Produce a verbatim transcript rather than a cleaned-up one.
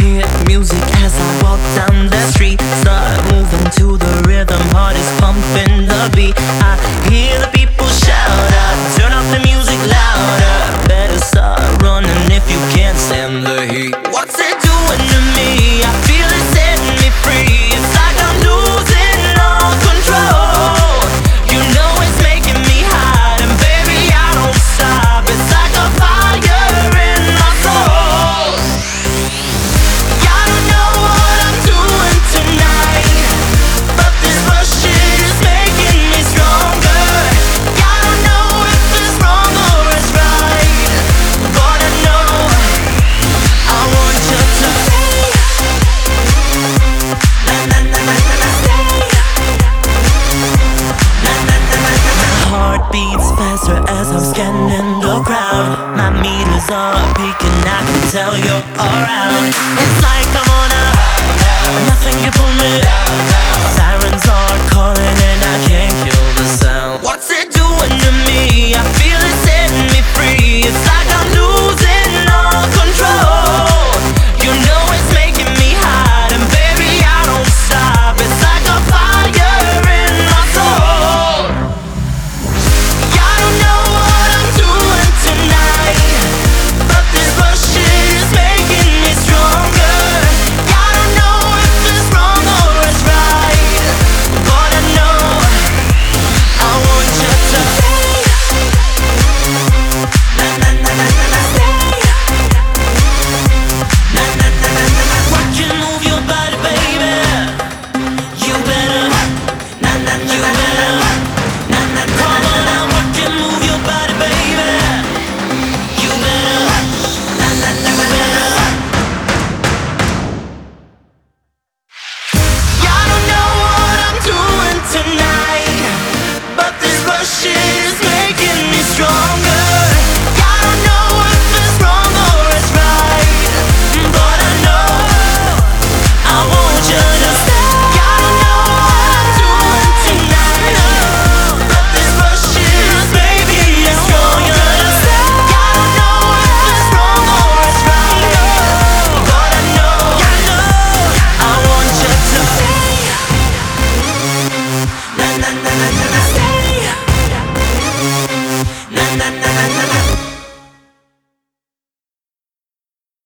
hear music as I walk down the street. Start moving to the rhythm, heart is pumping the beat. I hear the people shout out, turn up the music louder. Better start running if you can't stand the heat. What's it doing to me? I feel it setting me free. It's like I'm losing all control. You know it's making me hot, and baby I don't stop. It's like a fire in my soul. I don't know what I'm doing tonight, but this rush is making me stronger. I don't know if it's wrong or it's right, but I know I want you to stay. Na na na na na stay. Na na na na na. My heart beats faster as I'm scanning the crowd. My meters are peaking, I can tell you're around. It's like I'm on a nothing can pull me. Sirens are calling and I can't kill the sound. What's it doing to me? I feel it setting me free. It's like